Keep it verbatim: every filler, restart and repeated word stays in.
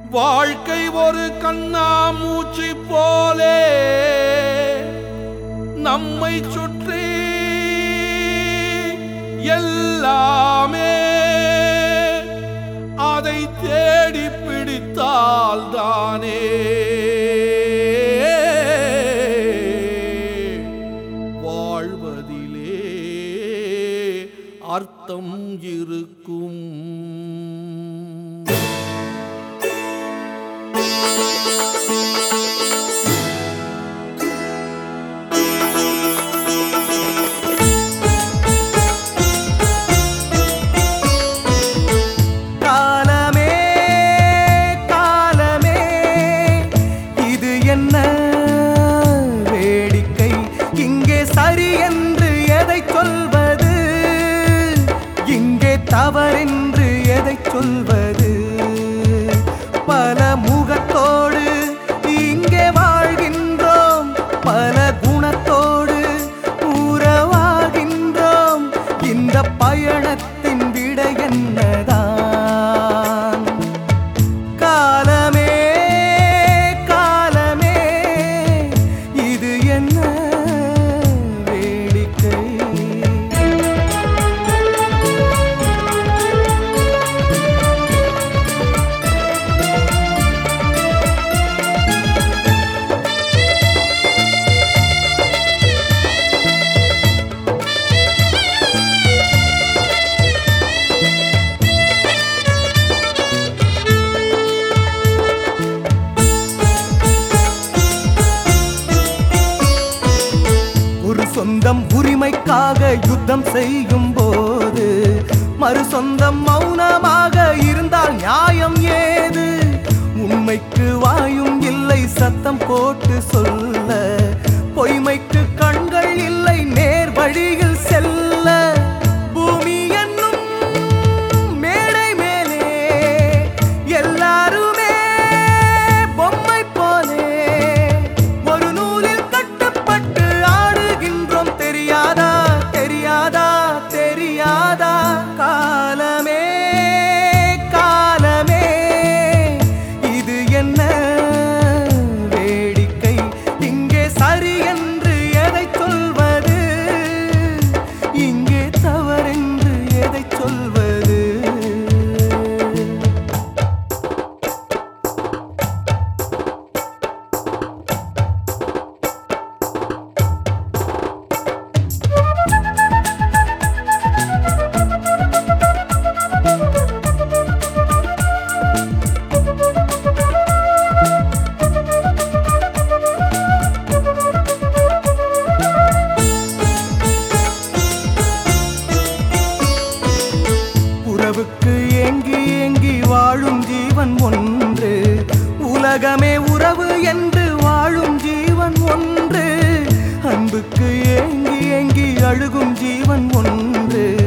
வாழ்க்கை ஒரு கண்ணாமூச்சி போலே நம்மை சுற்றி எல்லாமே அதை தேடி பிடித்தால் தானே வாழ்வதிலே அர்த்தம் இருக்கும். தவறென்று எதை சொல்வது? பல முகத்தோடு இங்கே வாழ்கின்றோம், பல குணத்தோடு உறவாகின்றோம். இந்த பயணத்தின் விடை என்னதான்? காலமே காலமே இது என்ன வேடிக்கை? சொந்தம் உரிமைக்காக யுத்தம் செய்யும் போது மறு சொந்தம் மௌனமாக இருந்தால் நியாயம் ஏது? உண்மைக்கு வாயும் இல்லை சத்தம் போட்டு சொல்ல, பொய்மைக்கு கண்கள் இல்லை நேர் வழியில் செல்ல. பூமி என்னும் மேடை மேலே எல்லாருமே பொம்மை போலே ஒரு நூலில் கட்டுப்பட்டு ஆடுகின்றோம். தெரியாதா தெரியாதா தெரியாதா? காலமே காலமே இது என்ன வேடிக்கை? இங்கே சரி என்று எதை சொல்வது? இங்கே தவறென்று எதை சொல்வது? உறவுக்கு ஏங்கி ஏங்கி வாழும் ஜீவன் ஒன்று, உலகமே உறவு என்று வாழும் ஜீவன் ஒன்று. அன்புக்கு ஏங்கி ஏங்கி அழுகும் ஜீவன் ஒன்று.